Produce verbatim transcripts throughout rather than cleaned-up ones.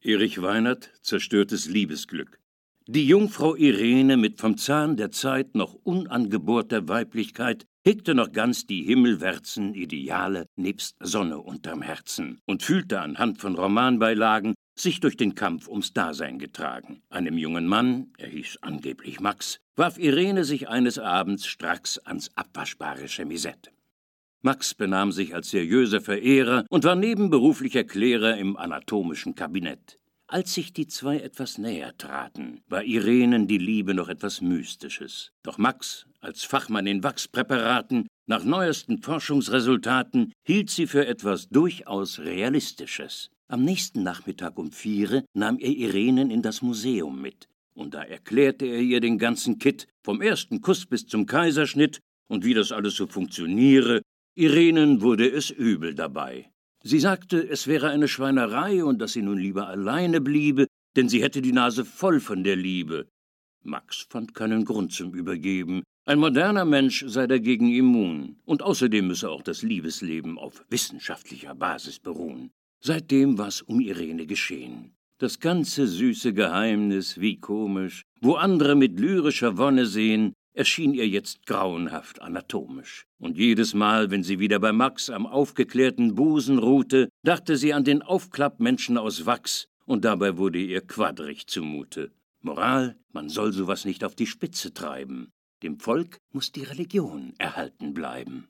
Erich Weinert, Zerstörtes Liebesglück. Die Jungfrau Irene mit vom Zahn der Zeit noch unangebohrter Weiblichkeit hegte noch ganz die himmelwärtsen Ideale nebst Sonne unterm Herzen und fühlte anhand von Romanbeilagen sich durch den Kampf ums Dasein getragen. Einem jungen Mann, er hieß angeblich Max, warf Irene sich eines Abends stracks ans abwaschbare Chemisett. Max benahm sich als seriöser Verehrer und war nebenberuflicher Klärer im anatomischen Kabinett. Als sich die zwei etwas näher traten, war Irenen die Liebe noch etwas Mystisches. Doch Max, als Fachmann in Wachspräparaten, nach neuesten Forschungsresultaten, hielt sie für etwas durchaus Realistisches. Am nächsten Nachmittag um viere nahm er Irenen in das Museum mit. Und da erklärte er ihr den ganzen Kitt, vom ersten Kuss bis zum Kaiserschnitt und wie das alles so funktioniere. Irenen wurde es übel dabei. Sie sagte, es wäre eine Schweinerei und dass sie nun lieber alleine bliebe, denn sie hätte die Nase voll von der Liebe. Max fand keinen Grund zum Übergeben. Ein moderner Mensch sei dagegen immun. Und außerdem müsse auch das Liebesleben auf wissenschaftlicher Basis beruhen. Seitdem war's um Irene geschehen. Das ganze süße Geheimnis, wie komisch, wo andere mit lyrischer Wonne sehen, erschien ihr jetzt grauenhaft anatomisch. Und jedes Mal, wenn sie wieder bei Max am aufgeklärten Busen ruhte, dachte sie an den Aufklappmenschen aus Wachs, und dabei wurde ihr quadrig zumute. Moral, man soll sowas nicht auf die Spitze treiben. Dem Volk muss die Religion erhalten bleiben.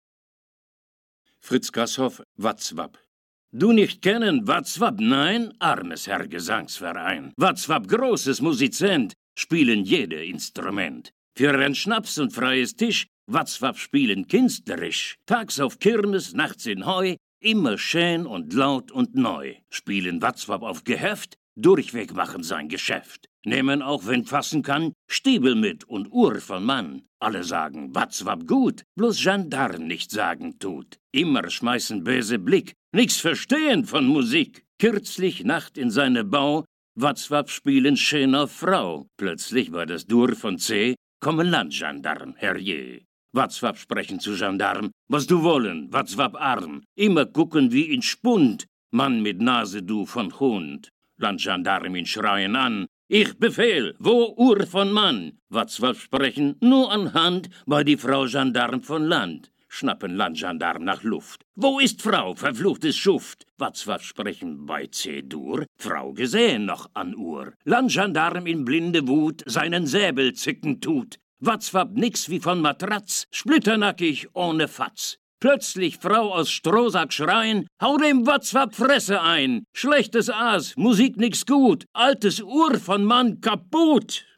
Fritz Grasshoff, Watzwab. Du nicht kennen, Watzwab, nein? Armes Herr Gesangsverein. Watzwab, großes Musizent, spielen jede Instrument. Für ein Schnaps und freies Tisch, Watzwab spielen künstlerisch. Tags auf Kirmes, nachts in Heu, immer schön und laut und neu. Spielen Watzwab auf Gehöft, durchweg machen sein Geschäft. Nehmen auch, wenn fassen kann, Stiebel mit und Uhr von Mann. Alle sagen Watzwab gut, bloß Gendarm nicht sagen tut. Immer schmeißen böse Blick, nix verstehen von Musik. Kürzlich Nacht in seine Bau, Watzwab spielen schöner Frau. Plötzlich war das Dur von C, kommen Landgendarm, herrje. Watzwab sprechen zu Gendarm, was du wollen, Watzwab arm. Immer gucken wie in Spund, Mann mit Nase du von Hund. Landgendarm ihn schreien an, ich befehl, wo Uhr von Mann? Watzwab sprechen, nur an Hand, bei die Frau Gendarm von Land. Schnappen Landgendarm nach Luft. Wo ist Frau, verfluchtes Schuft? Watzwab sprechen bei C-Dur, Frau gesehen noch an Uhr. Landgendarm in blinde Wut seinen Säbel zicken tut. Watzwab nix wie von Matratz, splitternackig ohne Fatz. Plötzlich Frau aus Strohsack schreien, hau dem Watzwab Fresse ein. Schlechtes Aas, Musik nix gut, altes Uhr von Mann kaputt.